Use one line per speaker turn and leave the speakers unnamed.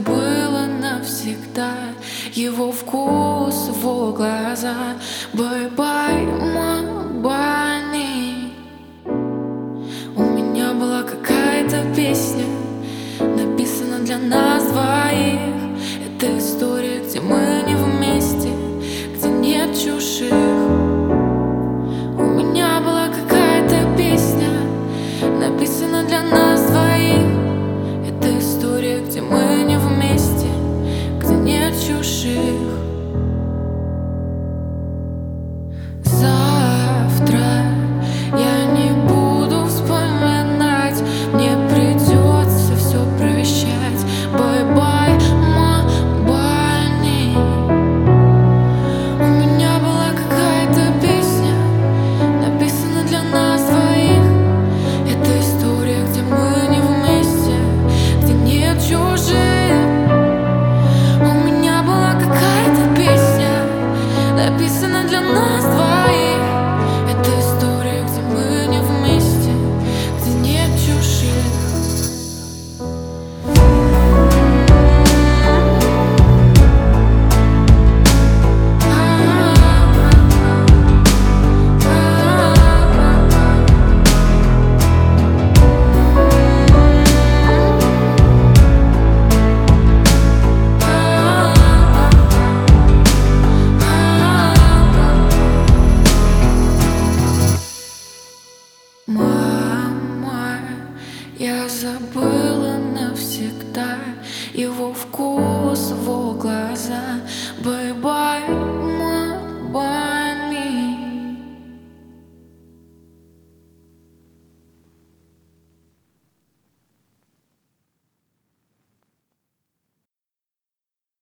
забыла навсегда его вкус, его глаза. Бай-бай, Мабани. У меня была какая-то песня, написана для нас двоих. Это история, где мы не вместе, где нет чужих. У меня была какая-то песня, написана для нас двоих. Это история, где мы не вместе, где нет чужих. Завтра я не буду вспоминать, мне придется все прощать. Бай-бай, Мабани. У меня была какая-то песня, написана для нас двоих. Это история, где мы не вместе, где нет чужих. У меня была какая-то песня, написана для нас двоих. Это история, где мы не вместе, где нет чужих. Мама, я забыла навсегда его вкус, его глаза. Бай-бай,